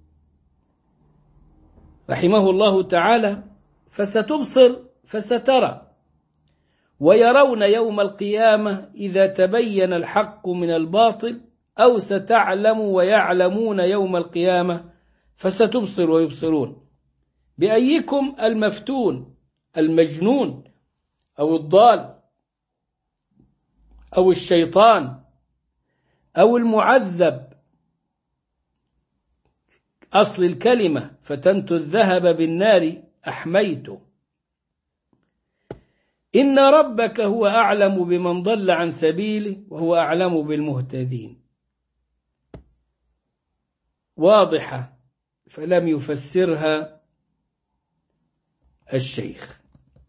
رحمه الله تعالى: فستبصر فسترى، ويرون يوم القيامة إذا تبين الحق من الباطل، أو ستعلم ويعلمون يوم القيامة فستبصر ويبصرون. بأيكم المفتون، المجنون أو الضال أو الشيطان أو المعذب، أصل الكلمة فتنت الذهب بالنار أحميته. إن ربك هو أعلم بمن ضل عن سبيله وهو أعلم بالمهتدين. واضحة، فلم يفسرها الشيخ.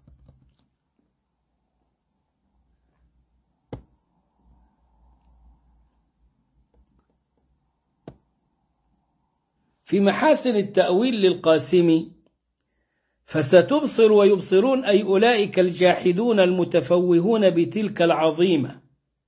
في محاسن التأويل للقاسمي: فستبصر ويبصرون أي أولئك الجاحدون المتفوهون بتلك العظيمة.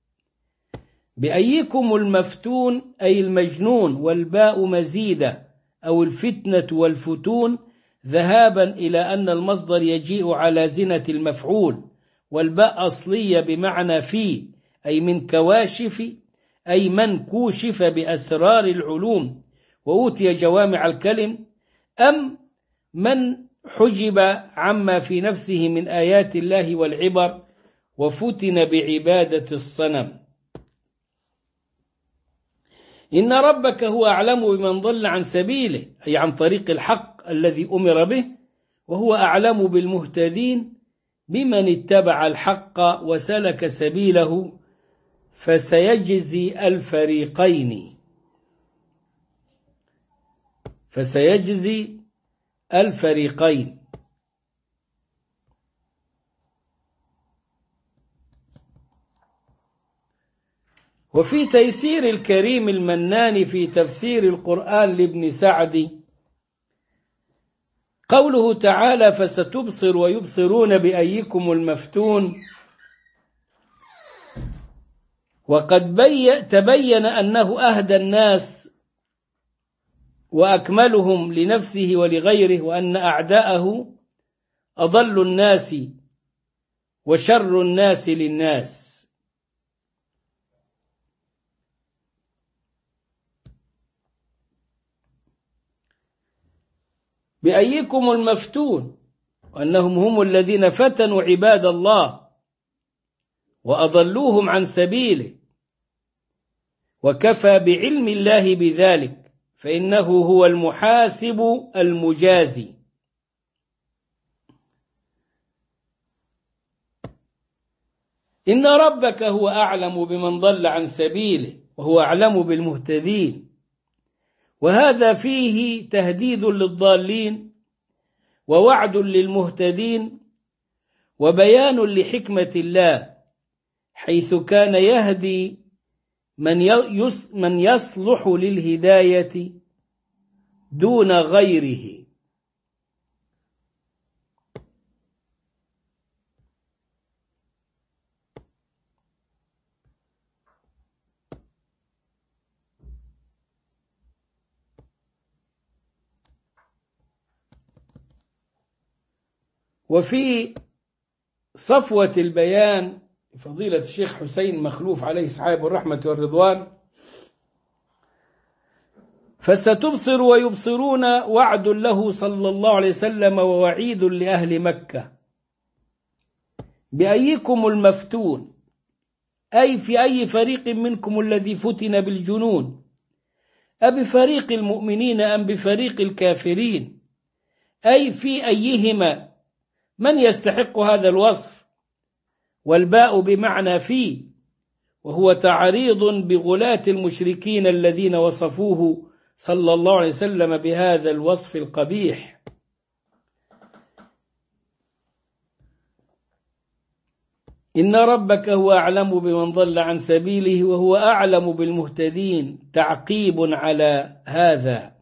بأيكم المفتون أي المجنون، والباء مزيدة أو الفتنة والفتون ذهابا إلى أن المصدر يجيء على زنة المفعول، والباء أصلية بمعنى في أي من كواشف أي من كوشف بأسرار العلوم وأوتي جوامع الكلم، أم من حجب عما في نفسه من آيات الله والعبر وفتن بعبادة الصنم. إن ربك هو أعلم بمن ضل عن سبيله، أي عن طريق الحق الذي أمر به، وهو أعلم بالمهتدين بمن اتبع الحق وسلك سبيله، فسيجزي الفريقين فسيجزي الفريقين وفي تيسير الكريم المنان في تفسير القرآن لابن سعدي قوله تعالى: فستبصر ويبصرون بأيكم المفتون. وقد بي تبين أنه أهدى الناس وأكملهم لنفسه ولغيره، وأن أعداءه أضل الناس وشر الناس للناس. بأيكم المفتون، وأنهم هم الذين فتنوا عباد الله وأضلوهم عن سبيله، وكفى بعلم الله بذلك، فإنه هو المحاسب المجازي. إن ربك هو أعلم بمن ضل عن سبيله وهو أعلم بالمهتدين، وهذا فيه تهديد للضالين ووعد للمهتدين وبيان لحكمة الله، حيث كان يهدي من يصلح للهداية دون غيره. وفي صفوة البيان فضيلة الشيخ حسين مخلوف عليه صحابه الرحمة والرضوان: فستبصر ويبصرون وعد له صلى الله عليه وسلم ووعيد لأهل مكة. بأيكم المفتون، أي في أي فريق منكم الذي فتن بالجنون، أبفريق المؤمنين أم بفريق الكافرين، أي في أيهما من يستحق هذا الوصف، والباء بمعنى في، وهو تعريض بغلاة المشركين الذين وصفوه صلى الله عليه وسلم بهذا الوصف القبيح. إن ربك هو أعلم بمن ضل عن سبيله وهو أعلم بالمهتدين، تعقيب على هذا.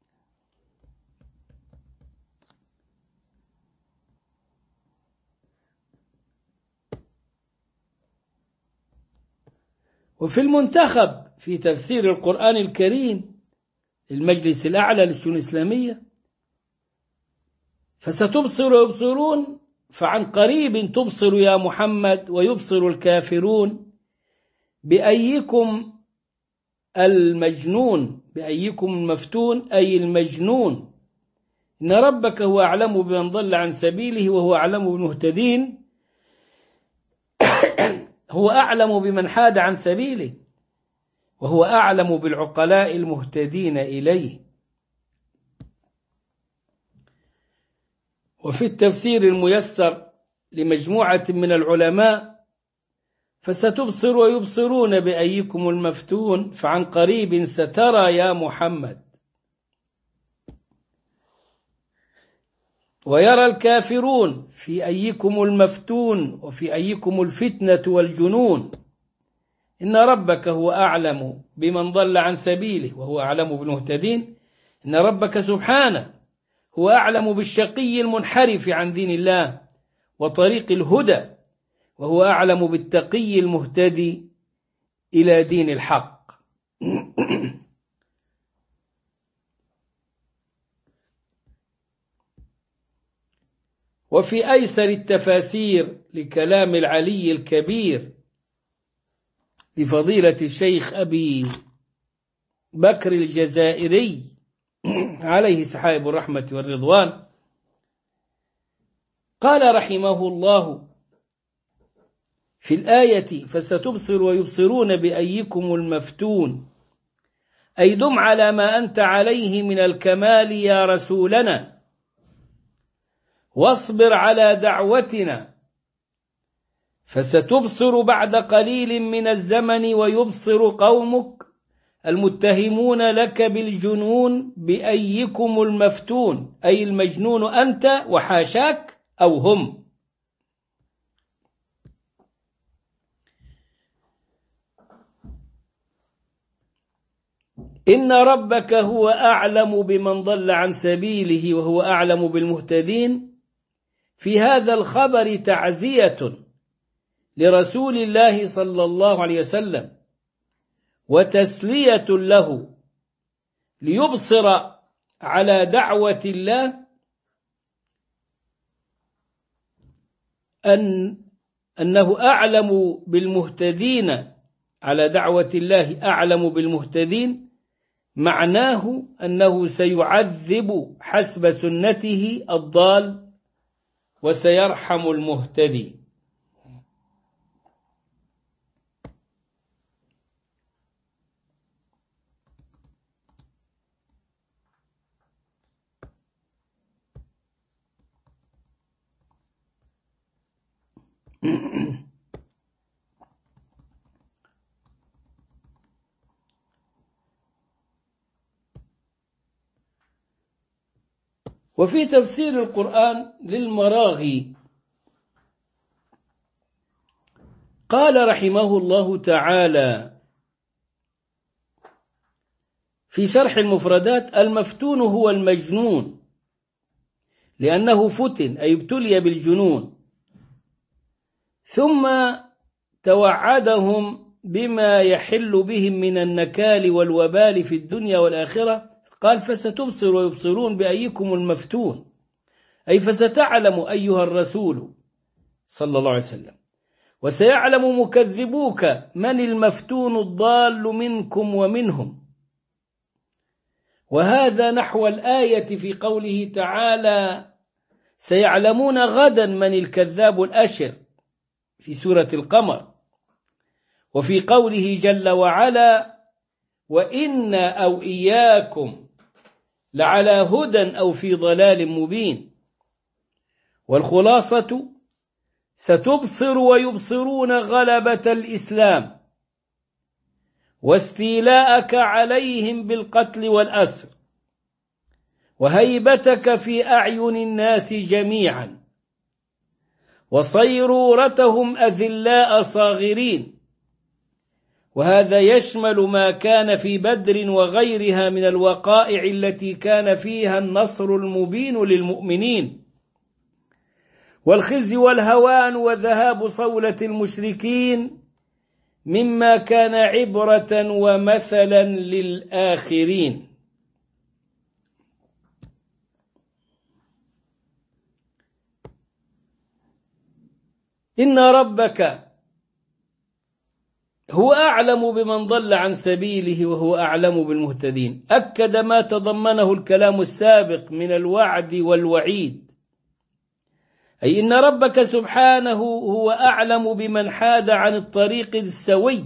وفي المنتخب في تفسير القرآن الكريم المجلس الأعلى للشؤون الإسلامية: فستبصر ويبصرون، فعن قريب تبصر يا محمد ويبصر الكافرون. بأيكم المجنون، بأيكم المفتون أي المجنون. إن ربك هو أعلم بمن ضل عن سبيله وهو أعلم بالمهتدين، هو أعلم بمن حاد عن سبيله وهو أعلم بالعقلاء المهتدين إليه. وفي التفسير الميسر لمجموعة من العلماء: فستبصر ويبصرون بأيكم المفتون، فعن قريب سترى يا محمد. ويرى الكافرون في أيكم المفتون وفي أيكم الفتنة والجنون. إن ربك هو أعلم بمن ضل عن سبيله وهو أعلم بالمهتدين. إن ربك سبحانه هو أعلم بالشقي المنحرف عن دين الله وطريق الهدى، وهو أعلم بالتقي المهتدي إلى دين الحق. وفي أيسر التفاسير لكلام العلي الكبير لفضيلة الشيخ أبي بكر الجزائري عليه سحائب الرحمة والرضوان، قال رحمه الله في الآية: فستبصر ويبصرون بأيكم المفتون، أي دم على ما أنت عليه من الكمال يا رسولنا، واصبر على دعوتنا، فستبصر بعد قليل من الزمن ويبصر قومك المتهمون لك بالجنون بأيكم المفتون، أي المجنون أنت وحاشاك أو هم. إن ربك هو أعلم بمن ضل عن سبيله وهو أعلم بالمهتدين. في هذا الخبر تعزية لرسول الله صلى الله عليه وسلم وتسلية له ليبصر على دعوة الله أن أنه أعلم بالمهتدين، على دعوة الله أعلم بالمهتدين، معناه أنه سيعذب حسب سنته الضال وسيرحم المهتدي. وفي تفسير القرآن للمراغي قال رحمه الله تعالى في شرح المفردات: المفتون هو المجنون لأنه فتن أي ابتلي بالجنون، ثم توعدهم بما يحل بهم من النكال والوبال في الدنيا والآخرة، قال: فستبصر ويبصرون بأيكم المفتون، أي فستعلم أيها الرسول صلى الله عليه وسلم، وسيعلم مكذبوك من المفتون الضال منكم ومنهم. وهذا نحو الآية في قوله تعالى: سيعلمون غدا من الكذاب الأشر في سورة القمر، وفي قوله جل وعلا: وإن أو إياكم لعلى هدى أو في ضلال مبين. والخلاصة: ستبصر ويبصرون غلبة الإسلام واستيلاءك عليهم بالقتل والأسر وهيبتك في أعين الناس جميعا وصيرورتهم أذلاء صاغرين. وهذا يشمل ما كان في بدر وغيرها من الوقائع التي كان فيها النصر المبين للمؤمنين والخزي والهوان وذهاب صولة المشركين، مما كان عبرة ومثلا للآخرين. إن ربك هو أعلم بمن ضل عن سبيله وهو أعلم بالمهتدين، أكد ما تضمنه الكلام السابق من الوعد والوعيد، أي إن ربك سبحانه هو أعلم بمن حاد عن الطريق السوي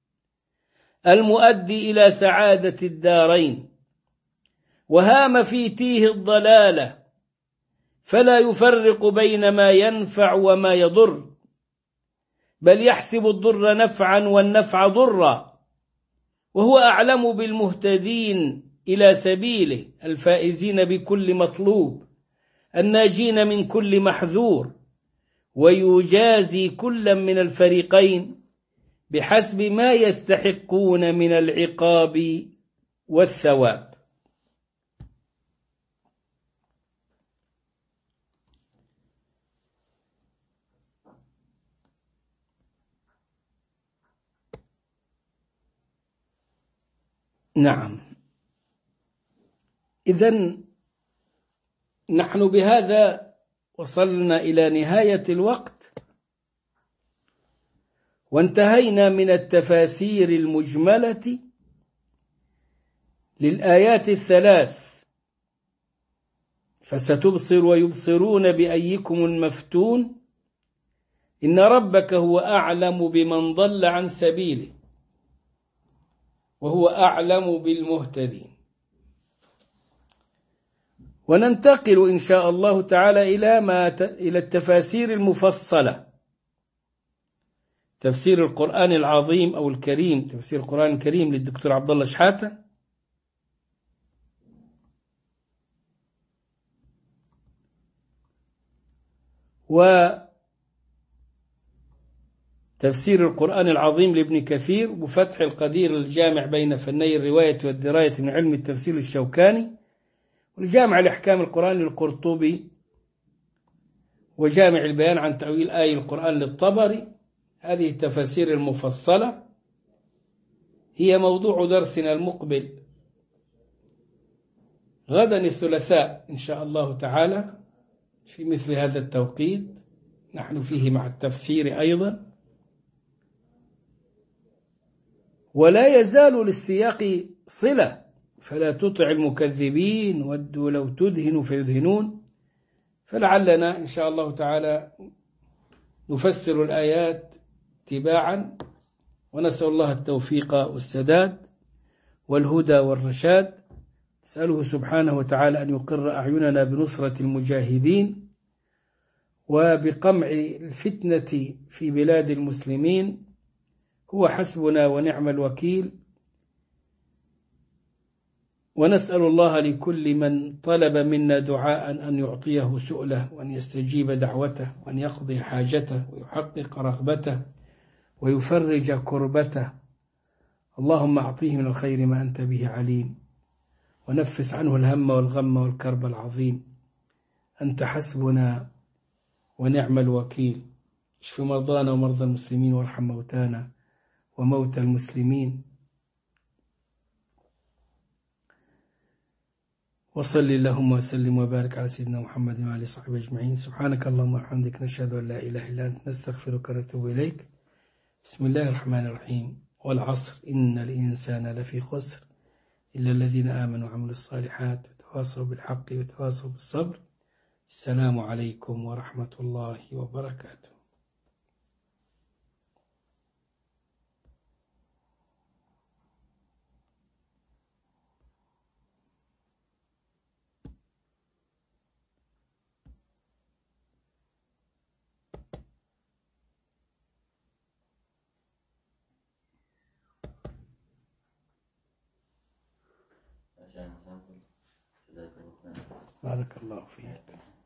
المؤدي إلى سعادة الدارين وهام في تيه الضلالة، فلا يفرق بين ما ينفع وما يضر، بل يحسب الضر نفعا والنفع ضرا، وهو أعلم بالمهتدين إلى سبيله الفائزين بكل مطلوب الناجين من كل محذور، ويجازي كلا من الفريقين بحسب ما يستحقون من العقاب والثواب. نعم، إذن نحن بهذا وصلنا إلى نهاية الوقت، وانتهينا من التفاسير المجملة للآيات الثلاث: فستبصر ويبصرون بأيكم المفتون، إن ربك هو أعلم بمن ضل عن سبيله، وهو أعلم بالمهتدين. وننتقل إن شاء الله تعالى إلى ما ت... إلى التفاسير المفصلة، تفسير القرآن العظيم أو الكريم، تفسير القرآن الكريم للدكتور عبد الله شحاتة، وتفسير القرآن العظيم لابن كثير، وفتح القدير الجامع بين فني الرواية والدراية من علم التفسير الشوكاني، والجامع لأحكام القرآن للقرطبي، وجامع البيان عن تأويل آي القرآن للطبري. هذه التفاسير المفصلة هي موضوع درسنا المقبل غدا الثلاثاء إن شاء الله تعالى في مثل هذا التوقيت، نحن فيه مع التفسير أيضا. ولا يزال للسياق صلة، فلا تطع المكذبين ودوا لو تدهن فيدهنون. فلعلنا إن شاء الله تعالى نفسر الآيات تباعا، ونسأل الله التوفيق والسداد والهدى والرشاد. نسأله سبحانه وتعالى أن يقر أعيننا بنصرة المجاهدين وبقمع الفتنة في بلاد المسلمين، هو حسبنا ونعم الوكيل. ونسأل الله لكل من طلب منا دعاء أن يعطيه سؤله، وأن يستجيب دعوته، وأن يقضي حاجته، ويحقق رغبته، ويفرج كربته. اللهم أعطيه من الخير ما أنت به عليم، ونفس عنه الهم والغم والكرب العظيم. أنت حسبنا ونعم الوكيل. اشف مرضانا ومرضى المسلمين، وارحم موتانا وموتى المسلمين. وصل اللهم وسلم وبارك على سيدنا محمد وعلى آله وصحبه أجمعين. سبحانك اللهم وبحمدك، نشهد أن لا إله إلا أنت، نستغفرك ونتوب إليك. بسم الله الرحمن الرحيم. والعصر إن الإنسان لفي خسر إلا الذين آمنوا وعملوا الصالحات وتواصوا بالحق وتواصوا بالصبر. السلام عليكم ورحمة الله وبركاته. بارك الله فيك.